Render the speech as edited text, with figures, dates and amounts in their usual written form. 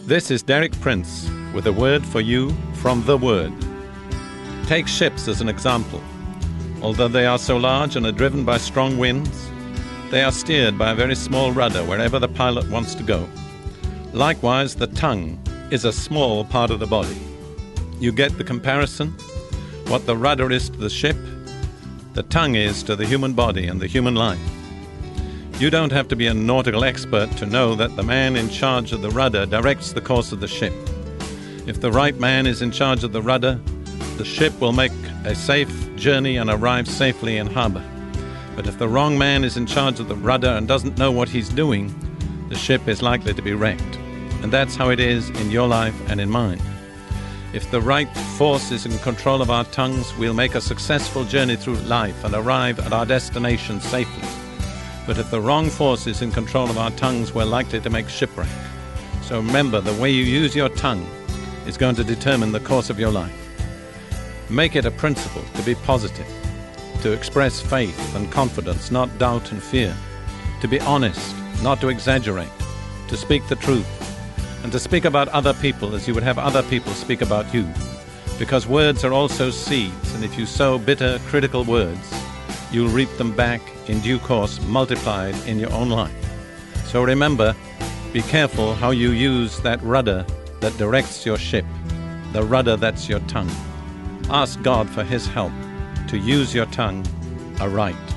This is Derek Prince with a word for you from the Word. Take ships as an example. Although they are so large and are driven by strong winds, they are steered by a very small rudder wherever the pilot wants to go. Likewise, the tongue is a small part of the body. You get the comparison? What the rudder is to the ship, the tongue is to the human body and the human life. You don't have to be a nautical expert to know that the man in charge of the rudder directs the course of the ship. If the right man is in charge of the rudder, the ship will make a safe journey and arrive safely in harbor. But if the wrong man is in charge of the rudder and doesn't know what he's doing, the ship is likely to be wrecked. And that's how it is in your life and in mine. If the right force is in control of our tongues, we'll make a successful journey through life and arrive at our destination safely. But if the wrong force is in control of our tongues, we're likely to make shipwreck. So remember, the way you use your tongue is going to determine the course of your life. Make it a principle to be positive, to express faith and confidence, not doubt and fear, to be honest, not to exaggerate, to speak the truth, and to speak about other people as you would have other people speak about you. Because words are also seeds, and if you sow bitter, critical words, you'll reap them back in due course, multiplied in your own life. So remember, be careful how you use that rudder that directs your ship, the rudder that's your tongue. Ask God for His help to use your tongue aright.